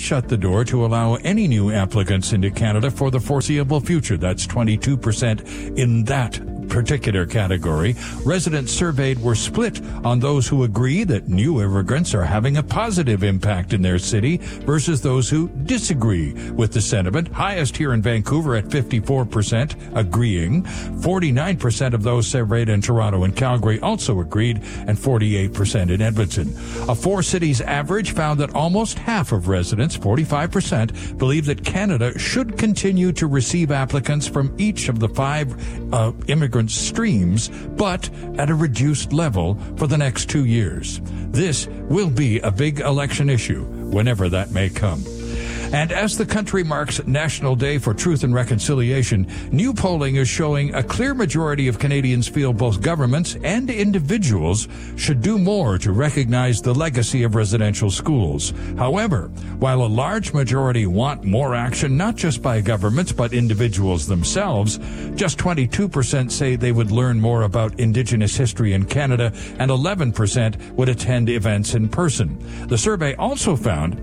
shut the door to allow any new applicants into Canada for the foreseeable future. That's 22% in that particular category. Residents surveyed were split on those who agree that new immigrants are having a positive impact in their city versus those who disagree with the sentiment. Highest here in Vancouver at 54% agreeing. 49% of those surveyed in Toronto and Calgary also agreed, and 48% in Edmonton. A four cities average found that almost half of residents, 45%, believe that Canada should continue to receive applicants from each of the five immigrant streams, but at a reduced level for the next 2 years. This will be a big election issue, whenever that may come. And as the country marks National Day for Truth and Reconciliation, new polling is showing a clear majority of Canadians feel both governments and individuals should do more to recognize the legacy of residential schools. However, while a large majority want more action, not just by governments but individuals themselves, just 22% say they would learn more about Indigenous history in Canada, and 11% would attend events in person. The survey also found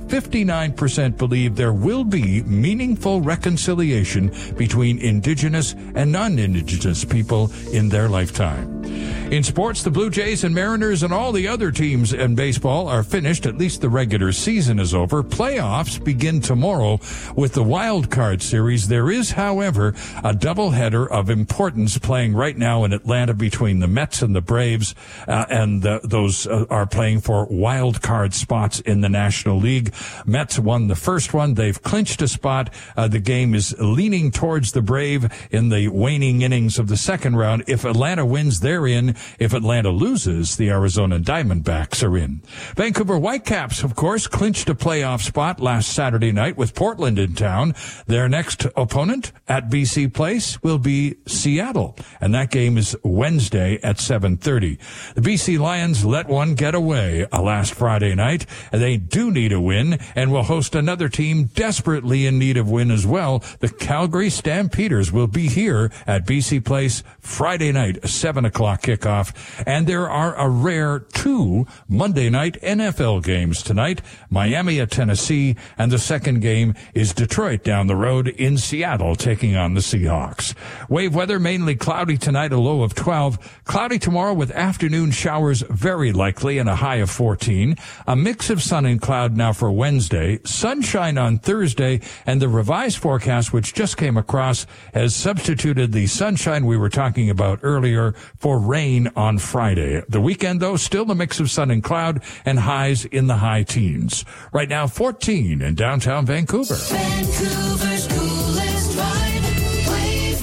59% believe there will be meaningful reconciliation between Indigenous and non-Indigenous people in their lifetime. In sports, the Blue Jays and Mariners and all the other teams in baseball are finished. At least the regular season is over. Playoffs begin tomorrow with the Wild Card Series. There is, however, a doubleheader of importance playing right now in Atlanta between the Mets and the Braves, and those are playing for wild card spots in the National League. Mets won the first one. They've clinched a spot. The game is leaning towards the Brave in the waning innings of the second round. If Atlanta wins, they're in. If Atlanta loses, the Arizona Diamondbacks are in. Vancouver Whitecaps, of course, clinched a playoff spot last Saturday night with Portland in town. Their next opponent at BC Place will be Seattle, and that game is Wednesday at 7:30. The BC Lions let one get away last Friday night. They do need a win and will host another team desperately in need of win as well. The Calgary Stampeders will be here at BC Place Friday night, a 7 o'clock kickoff. And there are a rare 2 Monday night NFL games tonight. Miami at Tennessee, and the second game is Detroit down the road in Seattle taking on the Seahawks. Wave weather, mainly cloudy tonight, a low of 12. Cloudy tomorrow with afternoon showers very likely and a high of 14. A mix of sun and cloud now for Wednesday. Sunshine on Thursday, and the revised forecast, which just came across, has substituted the sunshine we were talking about earlier for rain on Friday. The weekend, though, still a mix of sun and cloud and highs in the high teens. Right now, 14 in downtown Vancouver. Vancouver's coolest vibe, Wave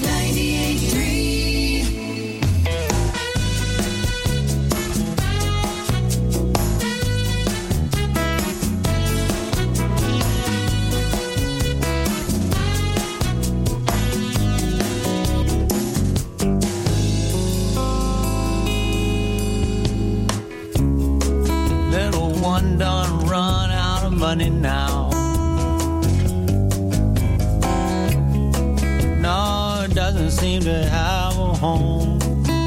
98.3. Little one done run out of money now. No, it doesn't seem to have a home.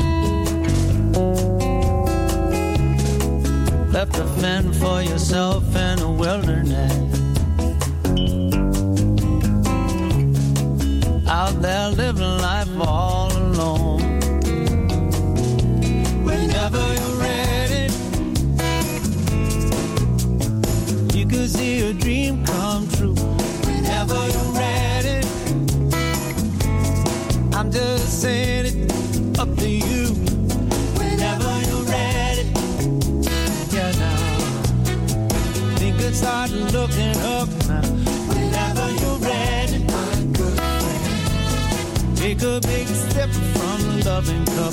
Left to fend for yourself in the wilderness. Out there living life all alone. Whenever you're ready, you could see a dream come true. Whenever you're ready, I'm just saying it up to you. Whenever you're ready, yeah, now think it's start looking up now. Whenever you're ready, my good friend, take a big step from the loving cup.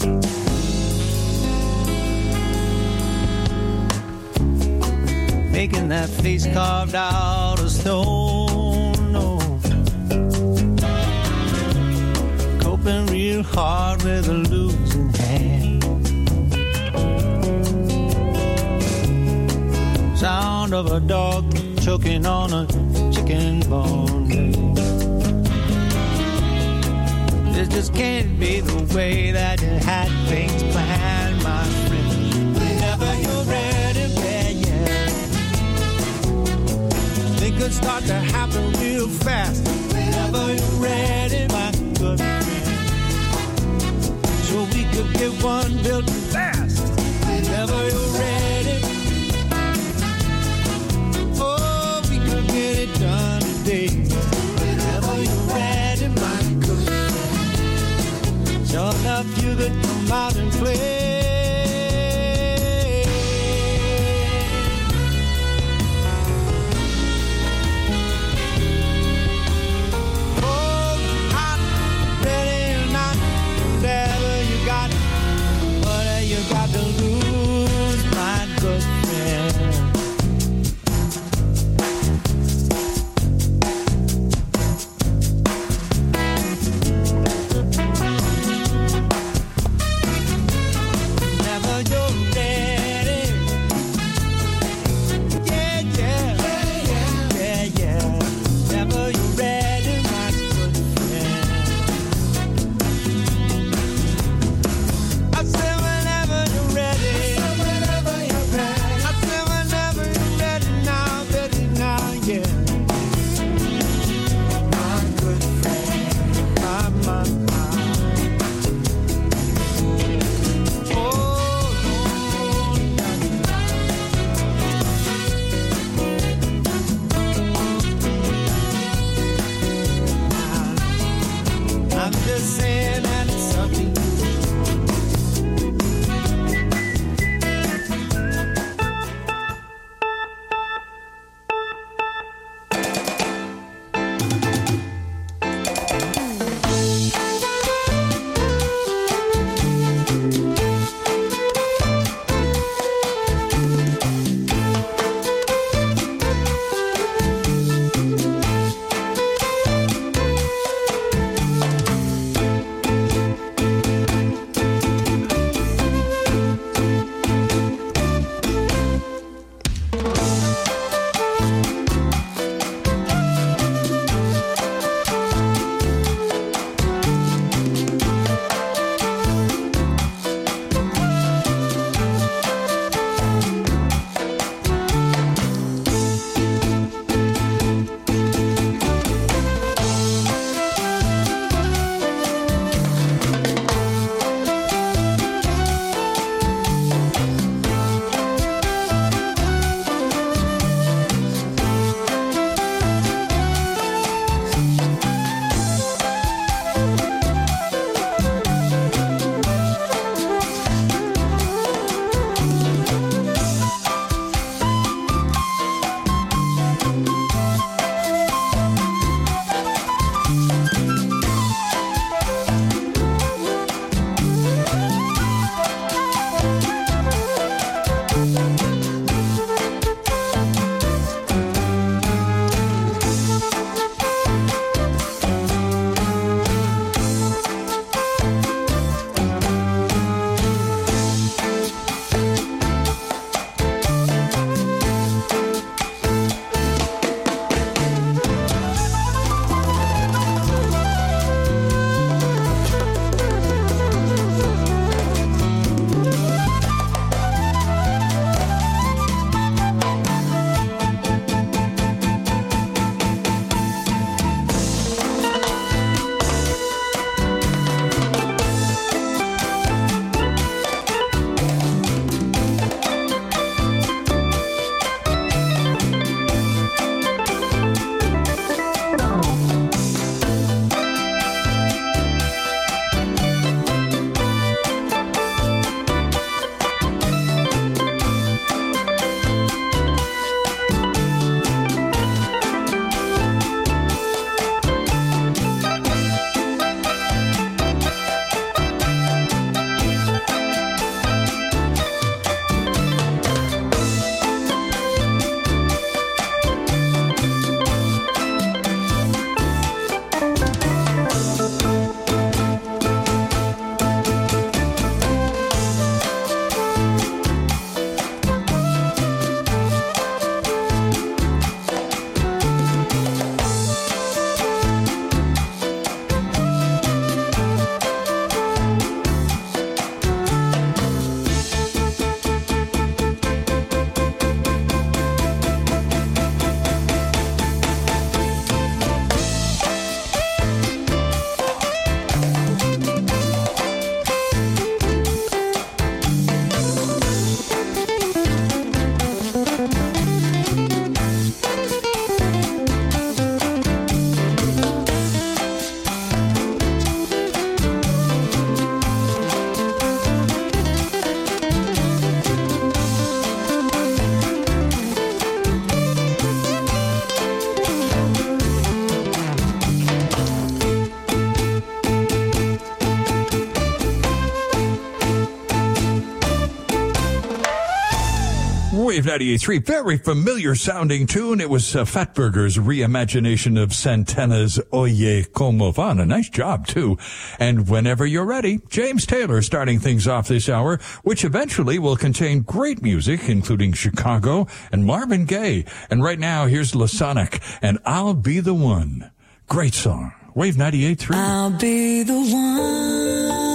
Making that face carved out of stone, no. Coping real hard with a losing hand. Sound of a dog choking on a chicken bone. It just can't be the way that you had things planned, my friend. Whenever you're ready, yeah, yeah. Think could start to happen real fast. Whenever you're ready, my good friend. So we could get one built fast. Whenever you're ready. Oh, we could get it done today. Whenever you're ready, my good friend. Sure enough, you could come out and play. Wave 98.3, very familiar sounding tune. It was Fatburger's reimagination of Santana's Oye Como Va. A nice job, too. And whenever you're ready, James Taylor starting things off this hour, which eventually will contain great music, including Chicago and Marvin Gaye. And right now, here's Lasonic and I'll Be the One. Great song. Wave 98.3. I'll be the one.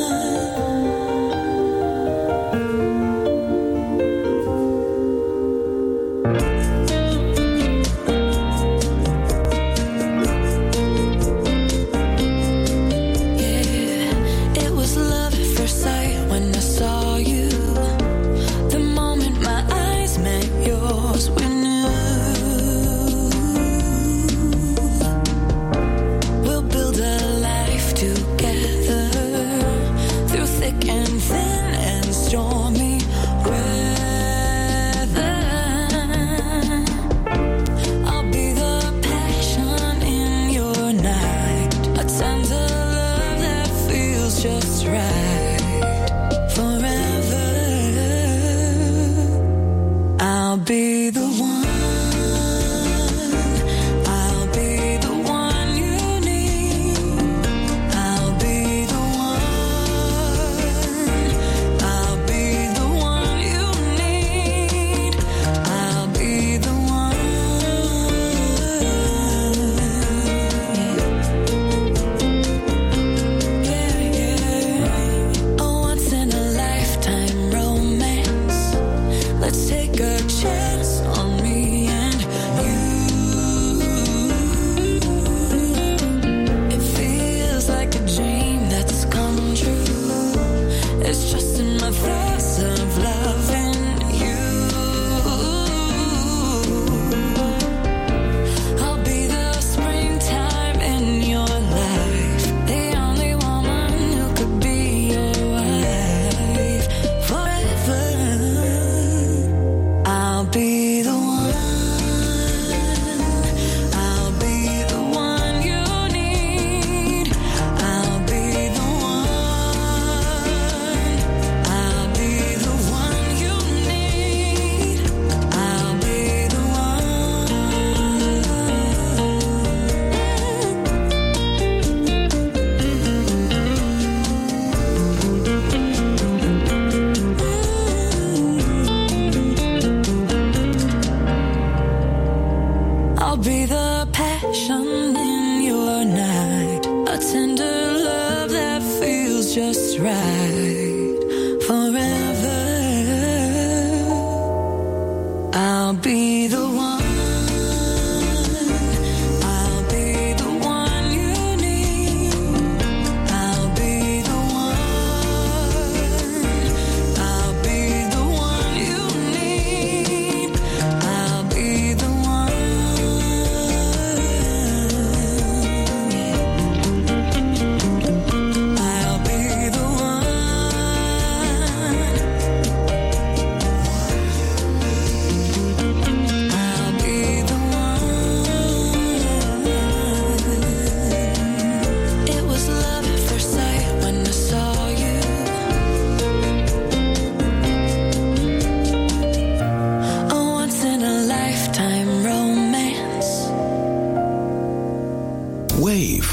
Wave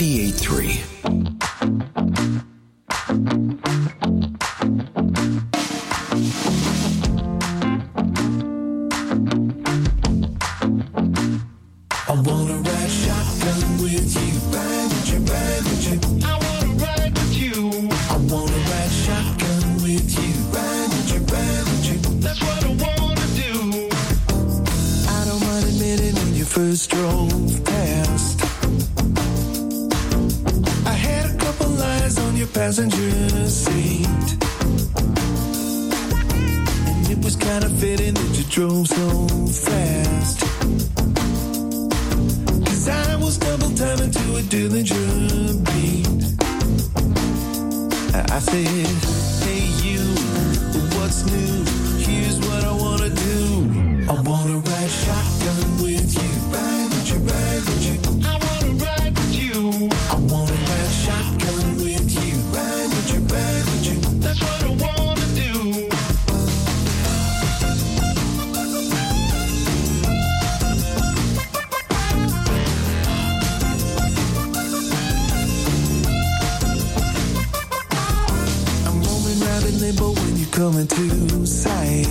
98.3. First drove past, I had a couple lines on your passenger seat, and it was kind of fitting that you drove so fast, 'cause I was double timing to a Dillinger beat. I said, hey you, what's new? Here's what I wanna do. I wanna ride shotgun with you. Ride with you, ride with you. I wanna ride with you. I wanna ride shotgun with you. Ride with you, ride with you. That's what I wanna do. coming to sight.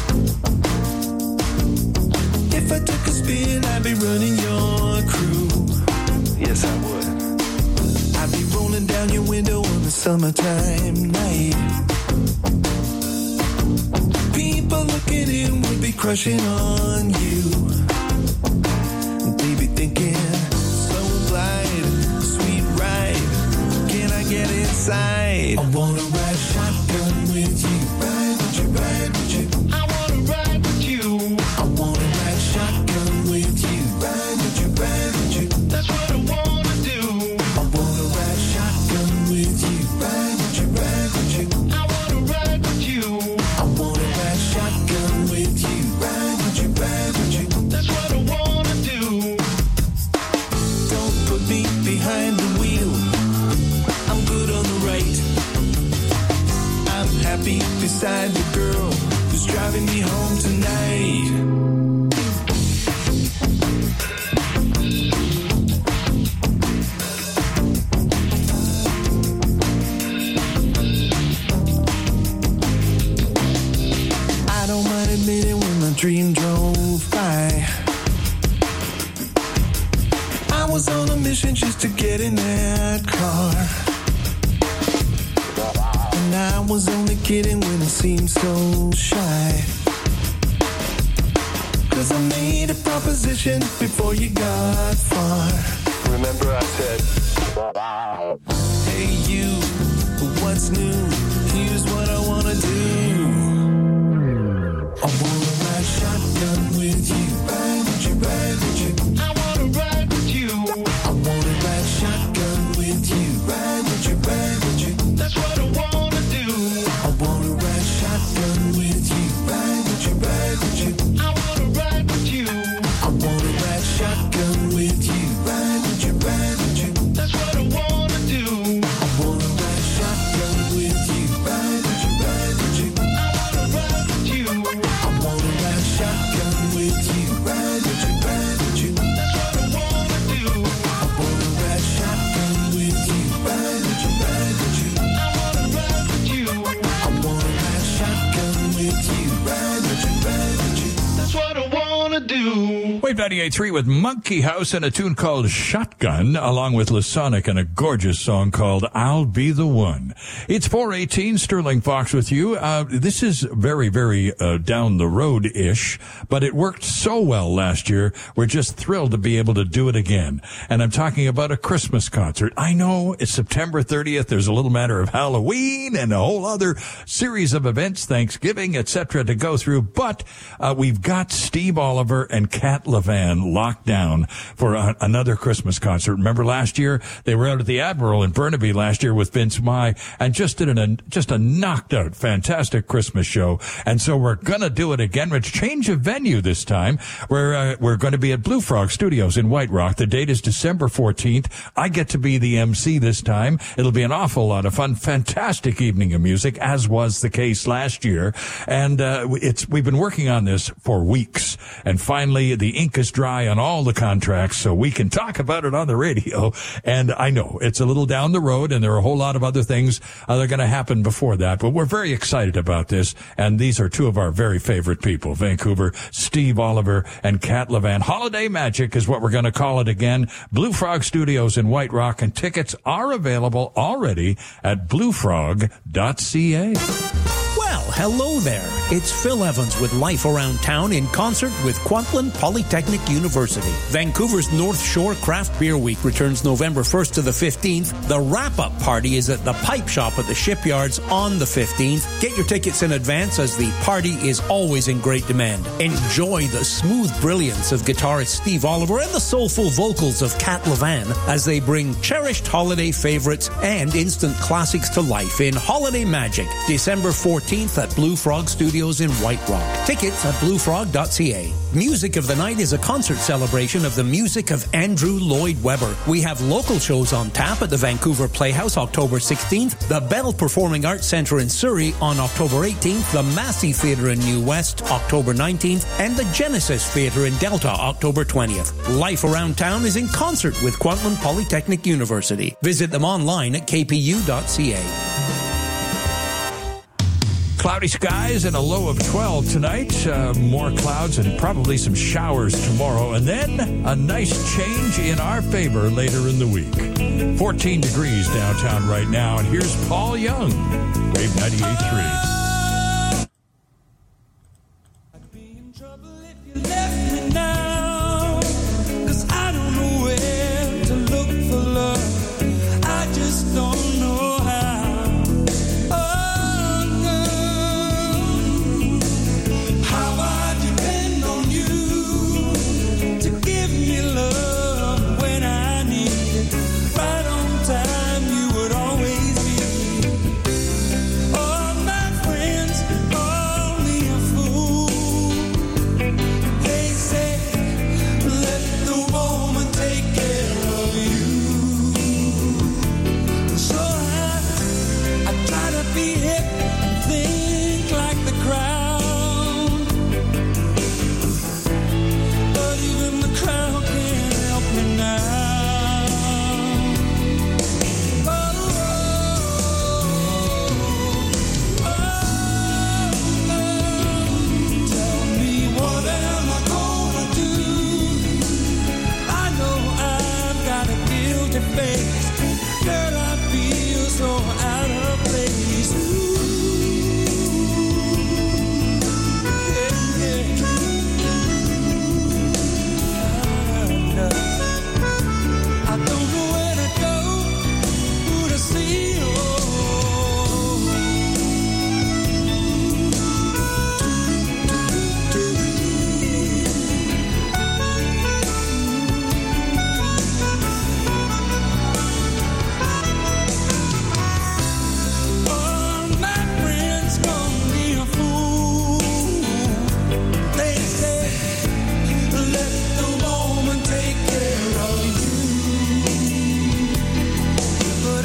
If I took a spin, I'd be running your crew. Yes, I would. I'd be rolling down your window on a summertime night. People looking in would be crushing on you. They'd be thinking, slow glide, sweet ride, can I get inside? I wanna ride shotgun with you. Ride with you, ride with you. I wanna ride with you. I wanna ride shotgun with you. Ride with you, ride with you. That's what I wanna do. I wanna ride shotgun with you. Ride with you, ride with you. I wanna ride with you. I wanna ride shotgun with you. Ride with you, ride with you. That's what I wanna do. Don't put me behind the wheel. I'm good on the right. I'm happy beside the girl who's driving me home tonight. I don't mind admitting when my dream drove by, I was on a mission just to get in that car. And I was only kidding when I seemed so shy. 'Cause I made a proposition before you got far. Remember I said, hey you, what's new? Here's what I wanna do. I wanna ride shotgun with you. Ride with you, ride with you. I wanna ride with you. I wanna ride shotgun with you. Ride with you, ride with you. That's what I wanna do. I wanna ride shotgun with you. Ride with you, ride with you. I wanna ride with you. I wanna ride shotgun with you. Ride with you, ride with you. That's what I wanna do. I wanna ride shotgun with you. Ride with you, ride with you. I wanna ride with you. I wanna ride shotgun with you. Ride with you, ride with you. That's what I wanna do. I wanna ride shotgun with you. Ride with you, ride with you. I wanna ride with you. I wanna ride shotgun with you. Ride with you, ride with you. That's what I wanna do. Wave 98.3 with Monkey House and a tune called Shotgun, along with Lasonic and a gorgeous song called I'll Be the One. It's 4:18, Sterling Fox with you. This is very, very down the road-ish, but it worked so well last year. We're just thrilled to be able to do it again. And I'm talking about a Christmas concert. I know it's September 30th. There's a little matter of Halloween and a whole other series of events, Thanksgiving, etc. to go through, but we've got Steve Oliver and Cat Levan locked down for another Christmas concert. Remember last year they were out at the Admiral in Burnaby last year with Vince Mai and just did a knocked out fantastic Christmas show. And so we're gonna do it again. We're change of venue this time. We're going to be at Blue Frog Studios in White Rock. The date is December 14th. I get to be the MC this time. It'll be an awful lot of fun. Fantastic evening of music, as was the case last year. And we've been working on this for weeks. And finally, the ink is dry on all the contracts, so we can talk about it on the radio. And I know it's a little down the road, and there are a whole lot of other things that are going to happen before that. But we're very excited about this. And these are two of our very favorite people, Vancouver, Steve Oliver and Cat Levan. Holiday Magic is what we're going to call it again. Blue Frog Studios in White Rock, and tickets are available already at bluefrog.ca. Well, hello there. It's Phil Evans with Life Around Town in concert with Kwantlen Polytechnic University. Vancouver's North Shore Craft Beer Week returns November 1st to the 15th. The wrap-up party is at the Pipe Shop at the Shipyards on the 15th. Get your tickets in advance as the party is always in great demand. Enjoy the smooth brilliance of guitarist Steve Oliver and the soulful vocals of Cat Levan as they bring cherished holiday favorites and instant classics to life in Holiday Magic, December 14th at Blue Frog Studios in White Rock. Tickets at bluefrog.ca. Music of the Night is a concert celebration of the music of Andrew Lloyd Webber. We have local shows on tap at the Vancouver Playhouse October 16th, the Bell Performing Arts Centre in Surrey on October 18th, the Massey Theatre in New West October 19th, and the Genesis Theatre in Delta October 20th. Life Around Town is in concert with Kwantlen Polytechnic University. Visit them online at kpu.ca. Cloudy skies and a low of 12 tonight. More clouds and probably some showers tomorrow. And then a nice change in our favor later in the week. 14 degrees downtown right now. And here's Paul Young, Wave 98.3. I'd be in trouble if you left me now, 'cause I don't know where to look for love. I just don't know how. Oh, no. How I depend on you to give me love when I need it. Right on time, you would always be. All my friends call me a fool. They say, let the woman take care of you. So I try to be hip and think like the crowd, but even the crowd can't help me now. Oh, tell me, what am I gonna do? I know I've got a guilty face. Girl, I feel so out of place. Ooh, yeah, yeah. I don't know where to go, who to see. All my friends call me a fool. They say, let the woman take care of you. But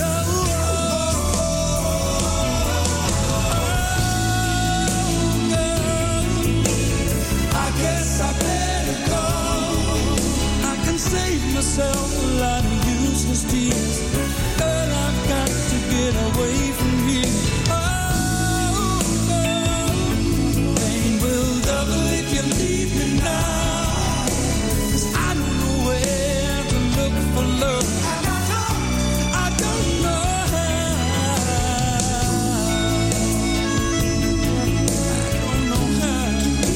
girl, I guess I better go. I can save myself a lot of useless tears. Girl, I've got to get away from here. Oh, girl, pain will double if you leave me now. 'Cause I don't know where to look for love. I don't know how. I don't know how.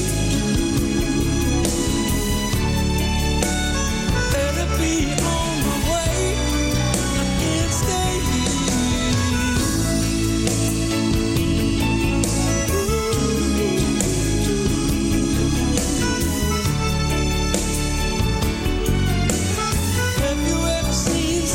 Better be on my way. I can't stay here. Have you ever seen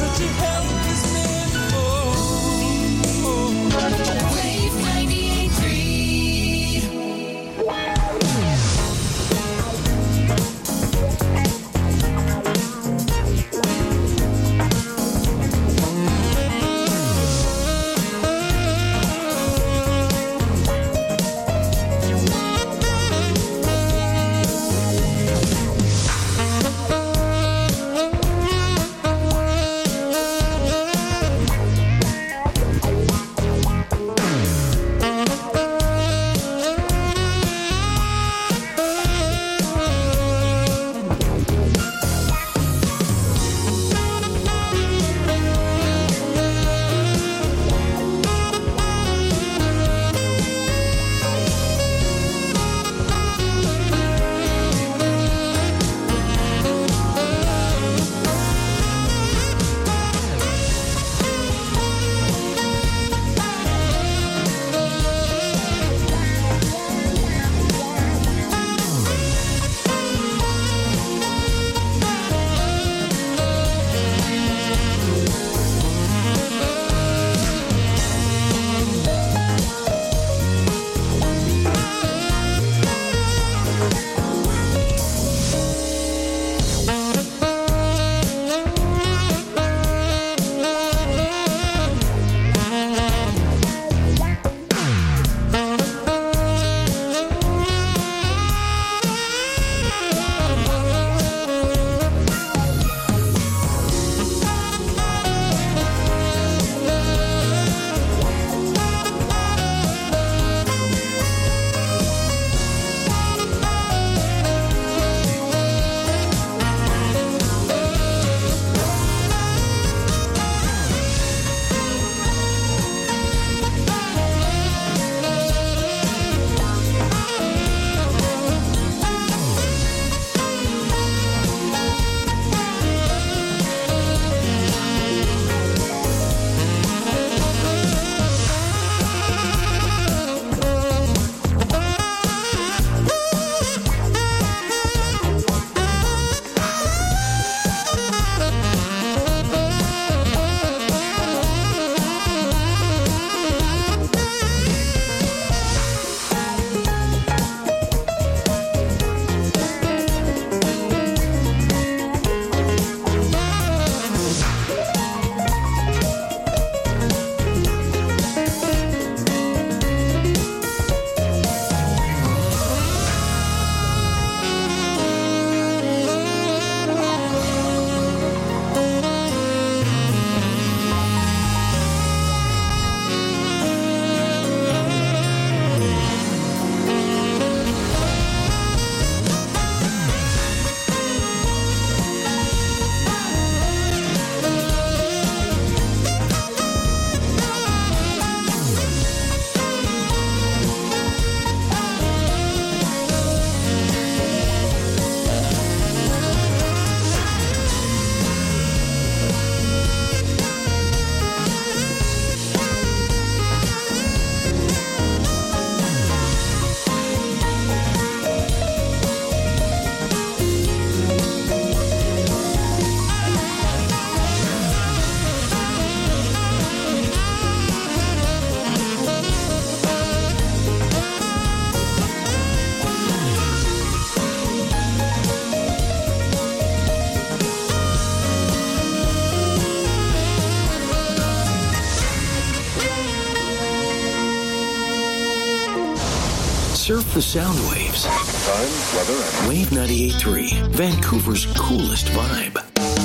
Surf the sound waves. Time, weather, and Wave 98.3, Vancouver's coolest vibe.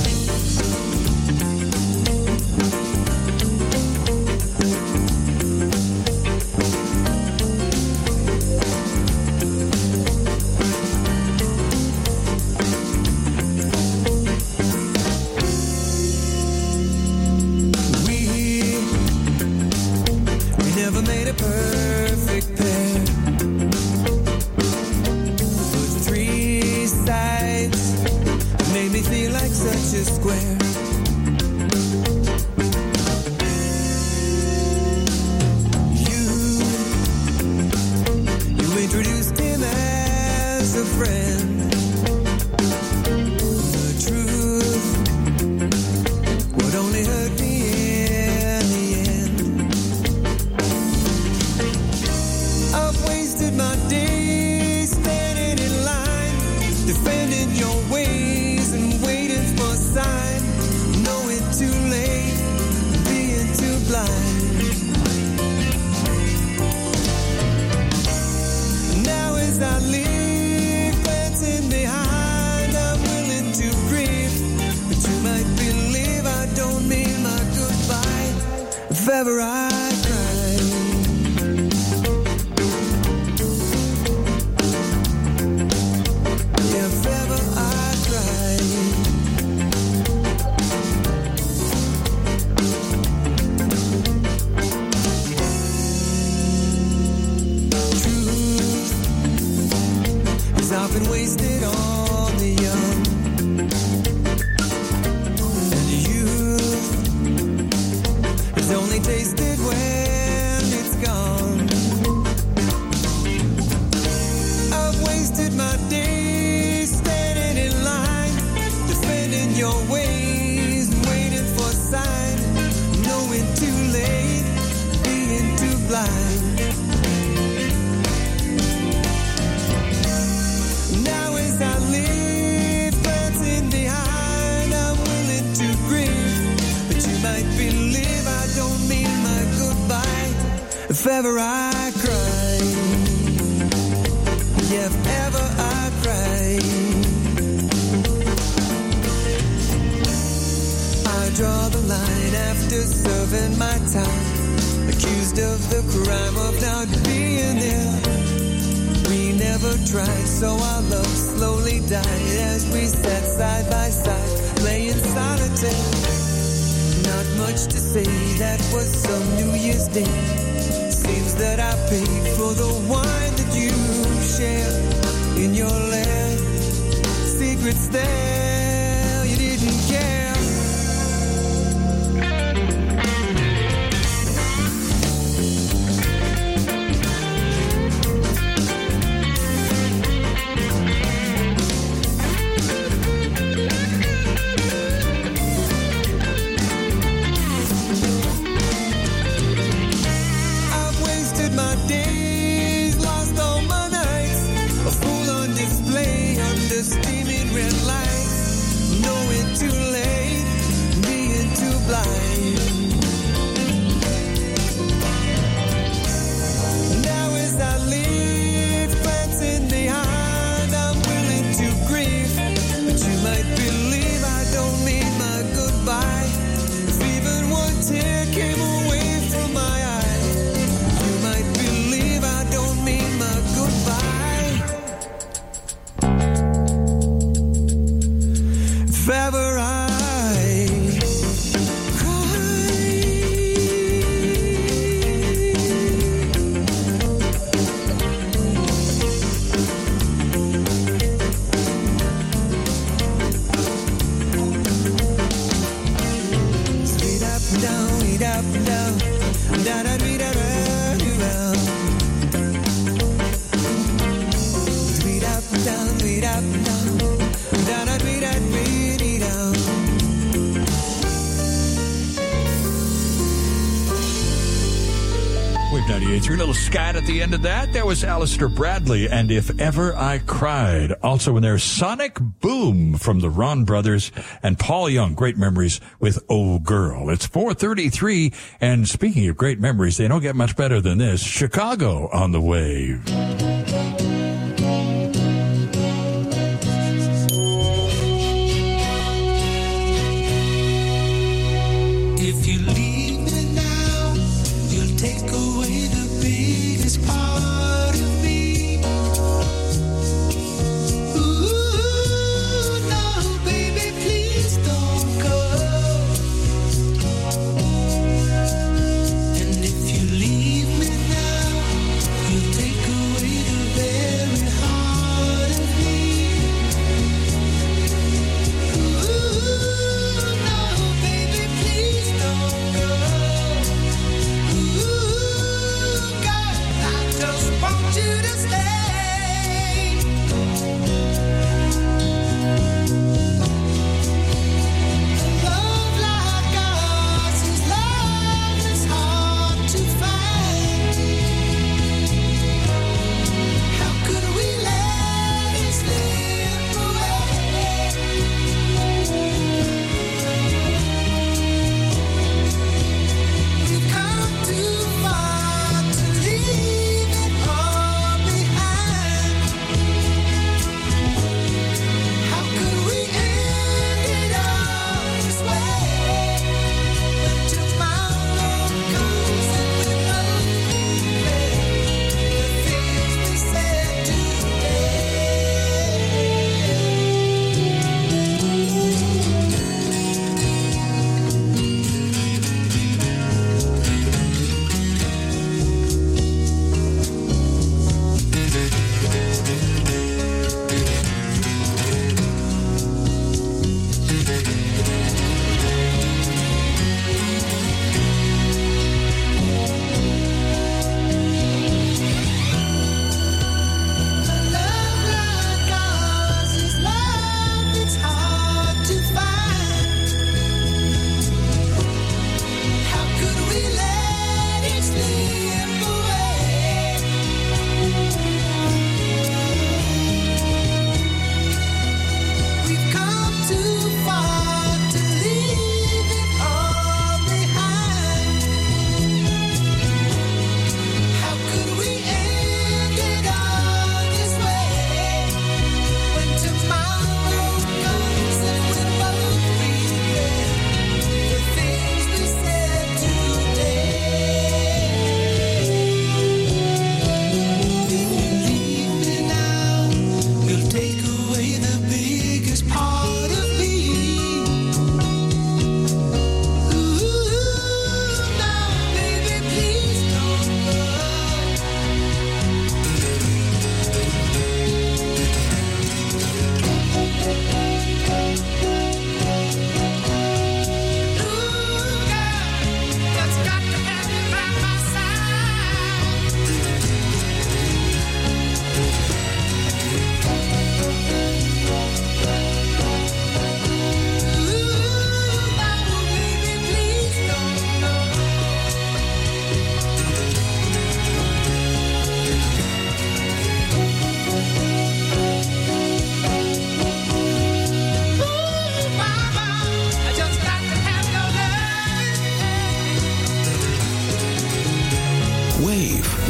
If ever I cry, yeah, if ever I cry, I draw the line after serving my time, accused of the crime of not being there. We never tried, so our love slowly died as we sat side by side, playing solitaire. Not much to say, that was some New Year's Day. Seems that I paid for the wine that you share in your lair. Secrets there, you didn't care. A little scat at the end of that. There was Alistair Bradley and If Ever I Cried. Also in there, Sonic Boom from the Ron Brothers and Paul Young. Great memories with Oh Girl. It's 4:33, and speaking of great memories, they don't get much better than this. Chicago on the Wave.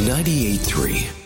98.3.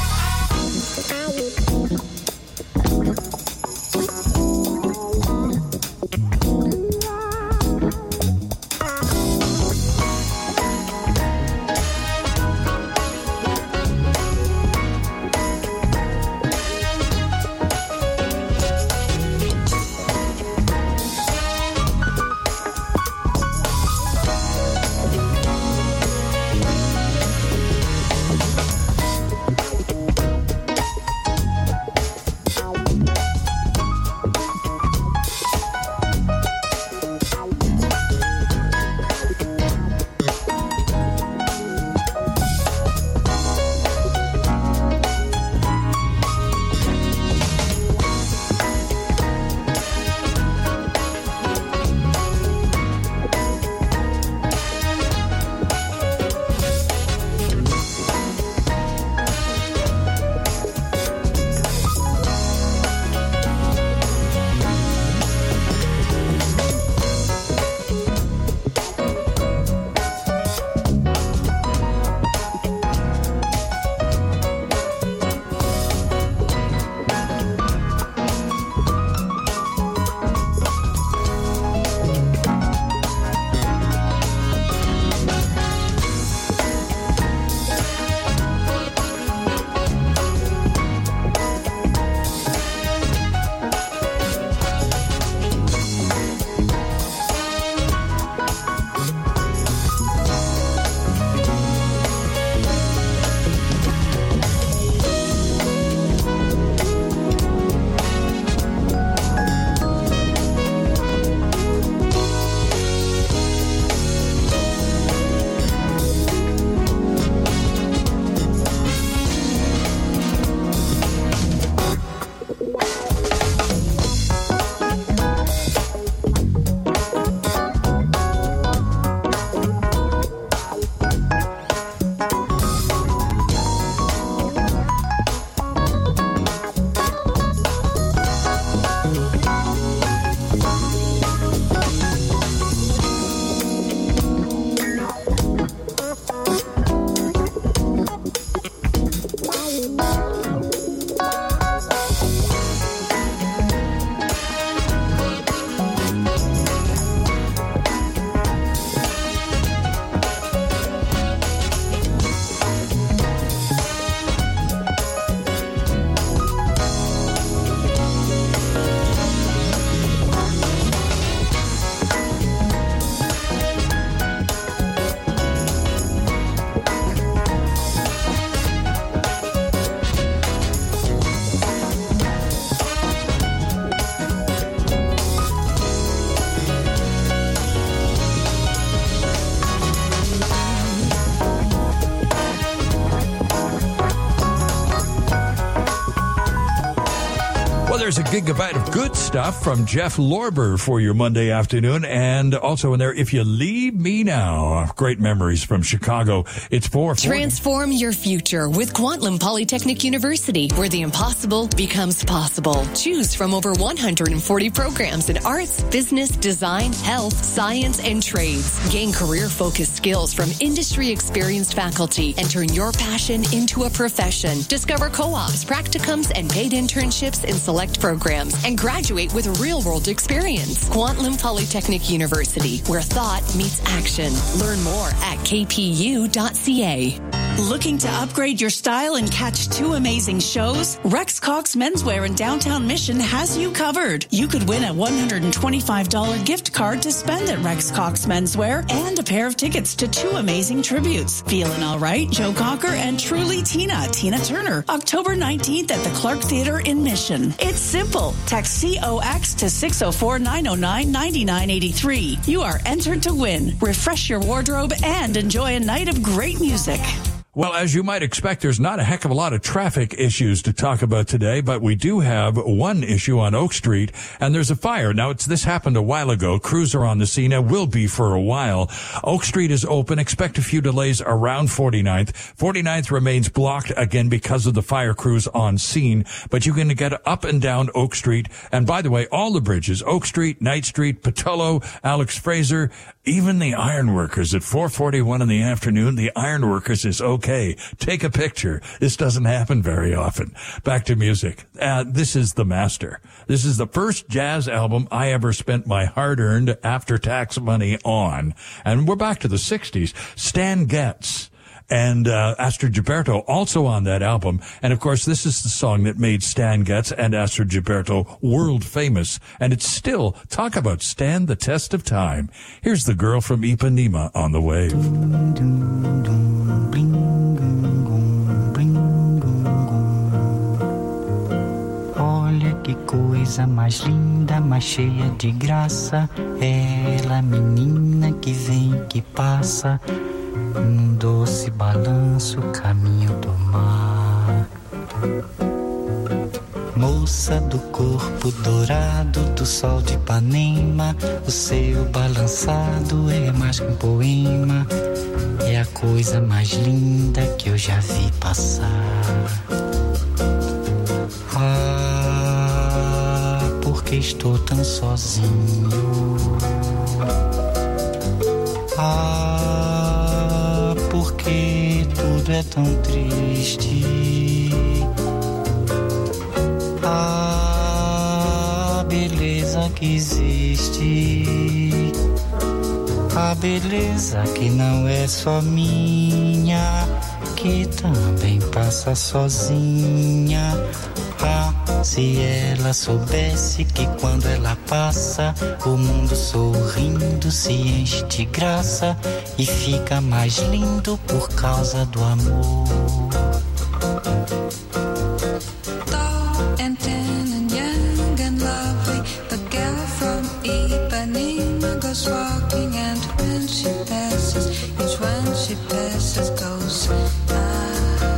There's a gigabyte of good stuff from Jeff Lorber for your Monday afternoon. And also in there, If You Leave Me Now, great memories from Chicago. It's 4:40. Transform your future with Kwantlen Polytechnic University, where the impossible becomes possible. Choose from over 140 programs in arts, business, design, health, science, and trades. Gain career-focused skills from industry-experienced faculty and turn your passion into a profession. Discover co-ops, practicums, and paid internships in select programs and graduate with real-world experience. Kwantlen Polytechnic University, where thought meets action. Learn more at kpu.ca. Looking to upgrade your style and catch two amazing shows? Rex Cox Menswear in downtown Mission has you covered. You could win a $125 gift card to spend at Rex Cox Menswear and a pair of tickets to two amazing tributes. Feeling All Right, Joe Cocker, and Truly Tina Turner, October 19th at the Clark Theater in Mission. It's simple. Text COX to 604-909-9983. You are entered to win. Refresh your wardrobe and enjoy a night of great music. Well, as you might expect, there's not a heck of a lot of traffic issues to talk about today, but we do have one issue on Oak Street, and there's a fire. Now, this happened a while ago. Crews are on the scene and will be for a while. Oak Street is open. Expect a few delays around 49th. 49th remains blocked again because of the fire crews on scene, but you can get up and down Oak Street. And by the way, all the bridges, Oak Street, Knight Street, Patullo, Alex Fraser, even the Ironworkers at 4:41 in the afternoon. The Ironworkers is okay. bouquet, take a picture. This doesn't happen very often. Back to music. This is the master. This is the first jazz album I ever spent my hard-earned after-tax money on. And we're back to the 60s. Stan Getz and Astrud Gilberto also on that album. And, of course, this is the song that made Stan Getz and Astrud Gilberto world famous. And it's still, talk about stand the test of time. Here's the girl from Ipanema on the wave. Olha que coisa mais linda, mais cheia de graça. Ela, menina que vem, que passa num doce balanço, caminho do mar. Moça do corpo dourado do sol de Ipanema, o seu balançado é mais que um poema. É a coisa mais linda que eu já vi passar. Ah, porque estou tão sozinho. Ah, porque tudo é tão triste. A beleza que existe, a beleza que não é só minha, que também passa sozinha. Ah, se ela soubesse que quando ela passa, o mundo sorrindo se enche de graça e fica mais lindo por causa do amor. Walking, and when she passes, each one she passes goes by.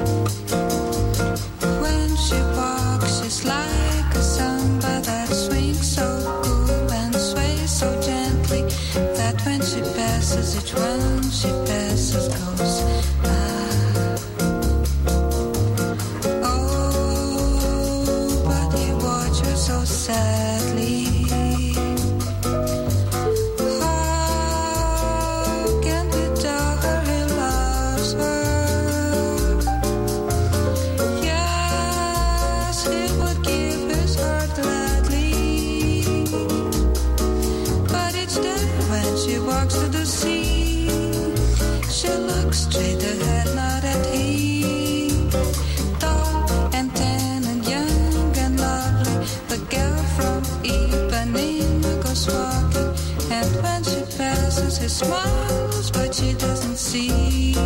When she walks, she's like a samba that swings so cool and sways so gently that when she passes, each one she passes goes by. Oh, but you watch her so sadly. Straight ahead, not at him. Tall and tan and young and lovely, the girl from Ipanema goes walking, and when she passes, he smiles, but she doesn't see.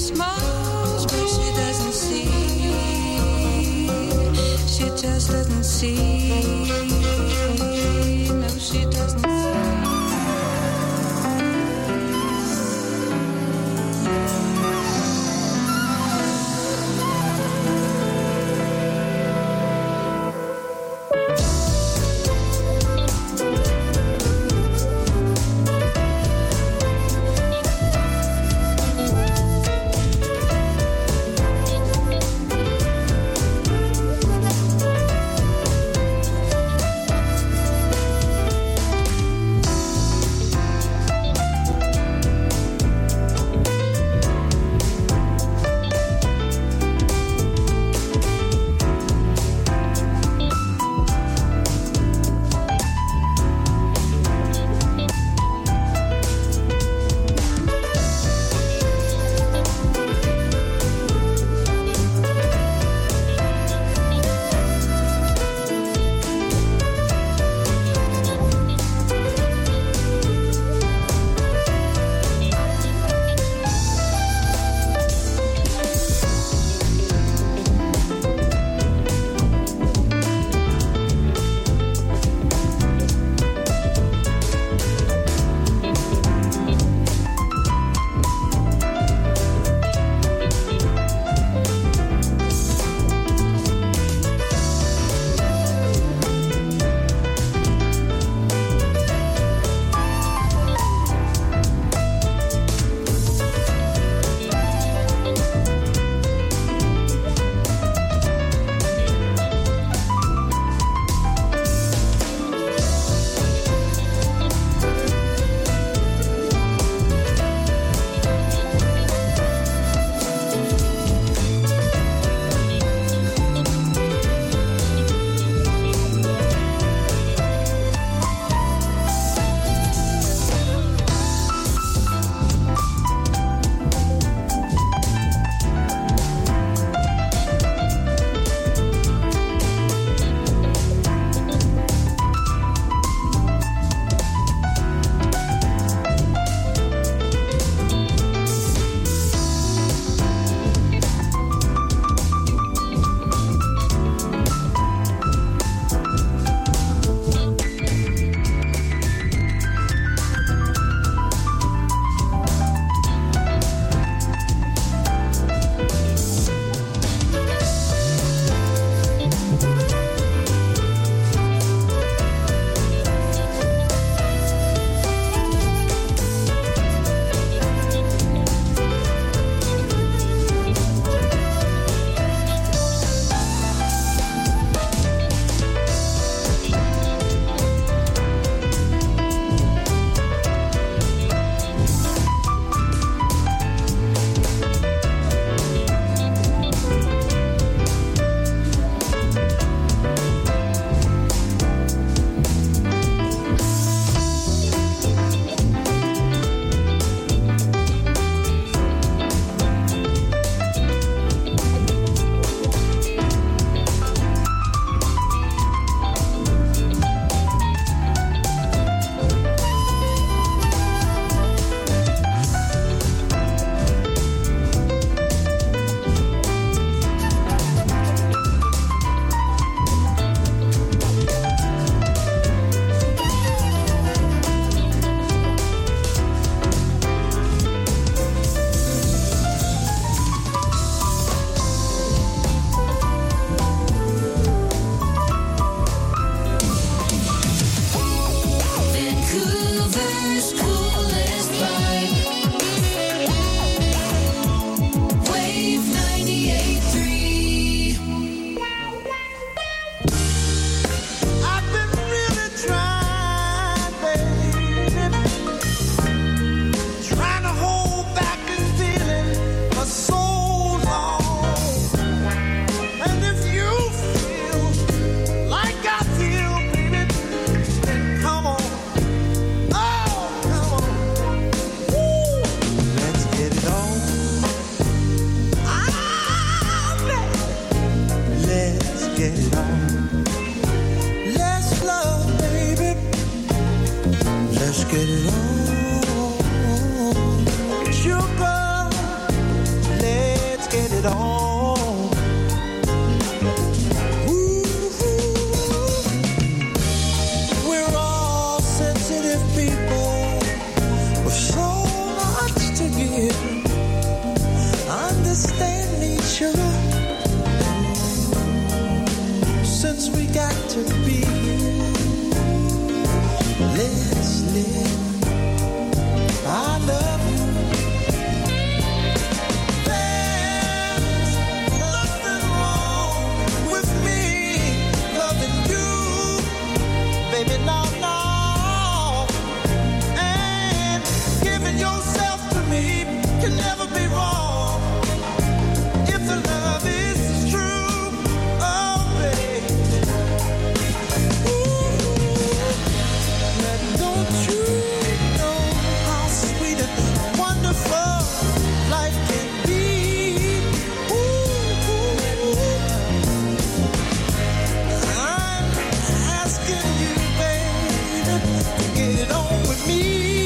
smiles, but she doesn't see. She just doesn't see. No, she doesn't see. it on. We're all sensitive people with so much to give. Understand each other since we got to be here. Let's live. I love you. There's nothing wrong with me loving you, baby. No, no. And giving yourself to me can never be wrong if the love is true. Oh, baby. Ooh, don't you know how sweet and wonderful life can be? Ooh, I'm asking you, baby, to get it on with me.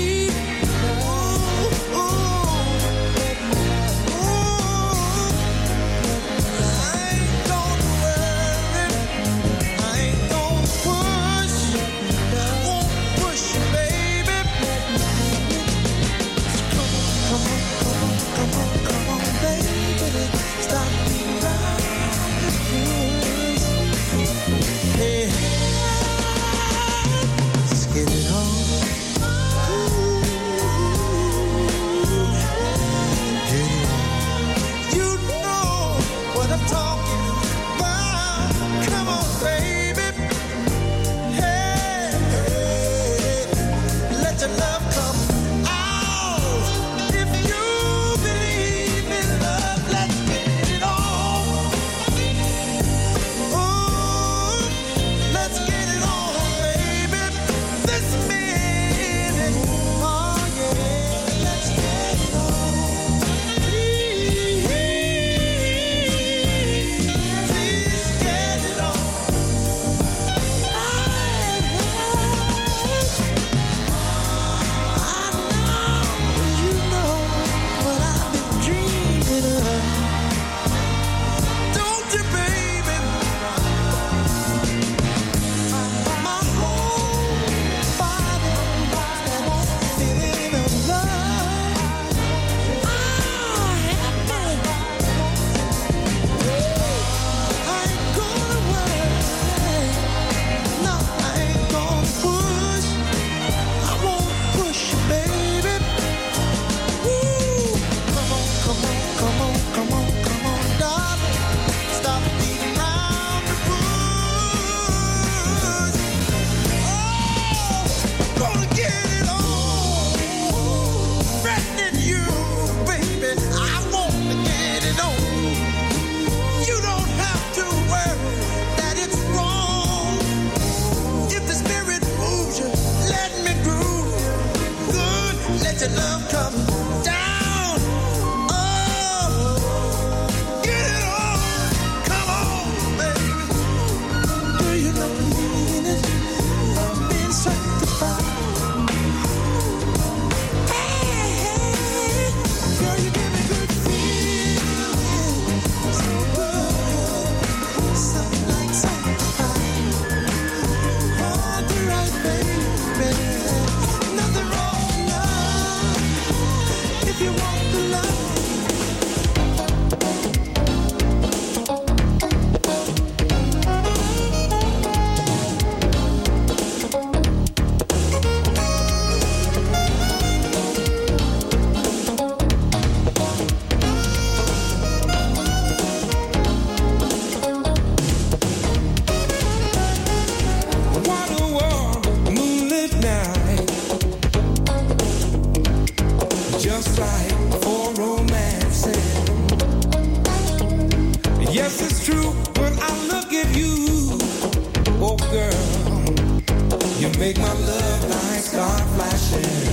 Make my love light start flashing.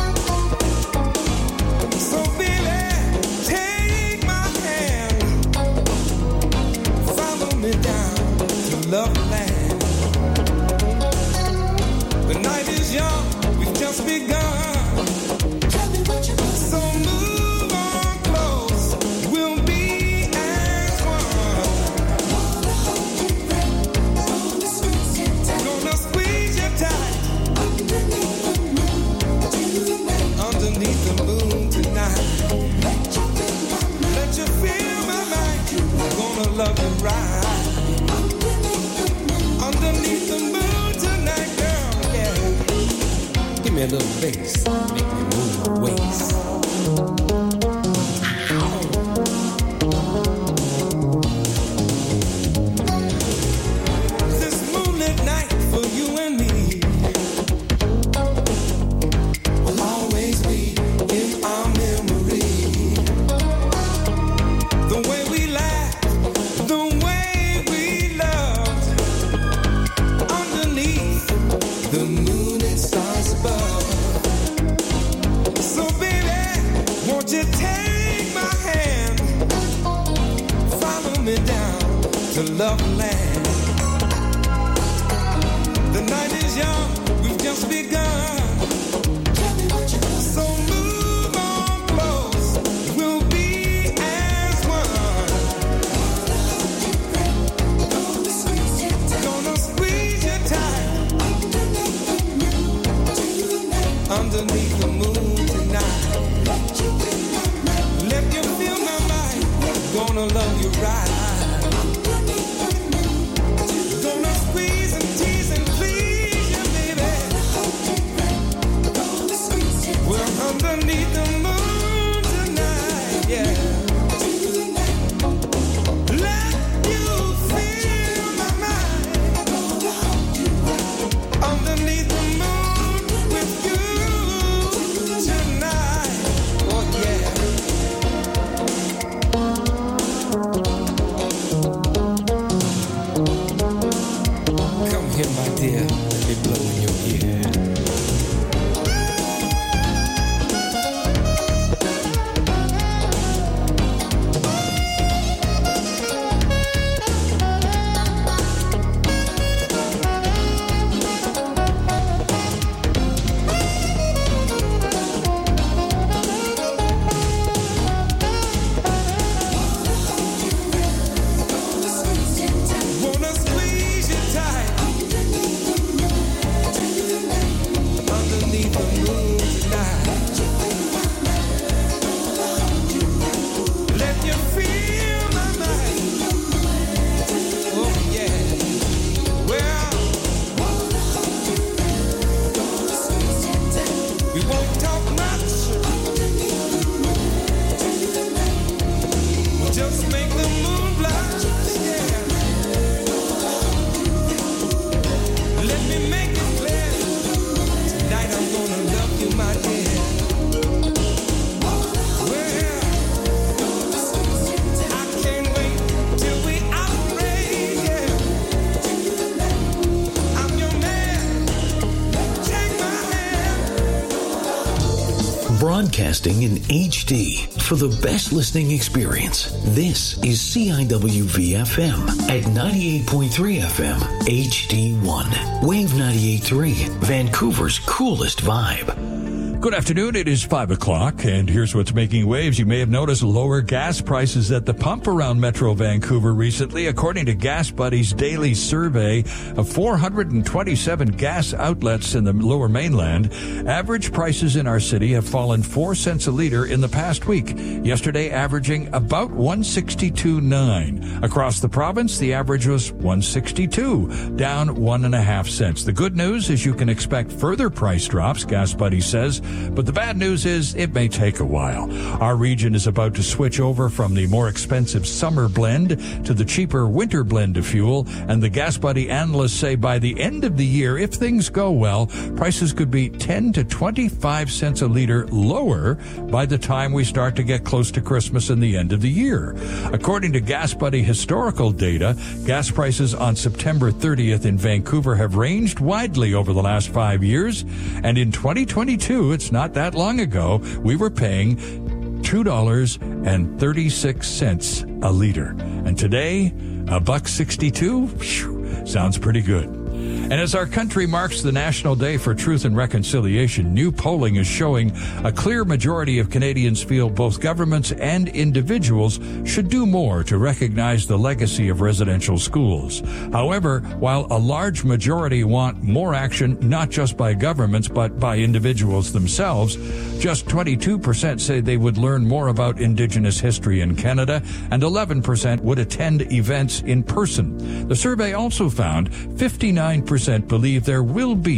So baby, take my hand, follow me down to Love Land. The night is young, we've just begun. Tell me what you want. So move on close, we'll be ride. Underneath the moon tonight, girl, yeah. Give me a little bass, make me move my waist. This moonlit night for you and me will always be in our memory. The way we laughed, the way we loved, underneath the moon and stars above. So baby, won't you take my hand, follow me down to Love Land. The night is young, we've just begun. So move on close, we'll be as one. Gonna squeeze you tight underneath the moon tonight. Let you feel my mind, gonna love you right. Gonna squeeze and tease and please you, baby. We're underneath the moon tonight, yeah. Let you feel my mind. Underneath the moon with you tonight, oh yeah. Come here, my dear, let me blow in your ear. Wanna squeeze you tight underneath the moon tonight. Let you feel my mind. Oh yeah. Well, we won't talk much. We'll just make the moon blush. Yeah. Let me make it clear. Tonight I'm gonna love you, my dear. Well, I can't wait till we operate, yeah. I'm your man. Take my hand. Broadcasting in HD for the best listening experience. This is CIWV-FM at 98.3 FM HD1. Wave 98.3, Vancouver's coolest vibe. Good afternoon. It is 5 o'clock, and here's what's making waves. You may have noticed lower gas prices at the pump around Metro Vancouver recently. According to Gas Buddy's daily survey of 427 gas outlets in the Lower Mainland, average prices in our city have fallen 4 cents a liter in the past week, yesterday averaging about 162.9. Across the province, the average was 162, down 1.5 cents. The good news is you can expect further price drops, Gas Buddy says, but the bad news is it may take a while. Our region is about to switch over from the more expensive summer blend to the cheaper winter blend of fuel, and the Gas Buddy analysts say by the end of the year, if things go well, prices could be 10 to 25 cents a liter lower by the time we start to get close to Christmas and the end of the year. According to Gas Buddy historical data, gas prices on September 30th in Vancouver have ranged widely over the last 5 years, and in 2022, it's not that long ago, we were paying $2.36 a liter. And today, $1.62? Sounds pretty good. And as our country marks the National Day for Truth and Reconciliation, new polling is showing a clear majority of Canadians feel both governments and individuals should do more to recognize the legacy of residential schools. However, while a large majority want more action not just by governments but by individuals themselves, just 22% say they would learn more about Indigenous history in Canada, and 11% would attend events in person. The survey also found 59% believe there will be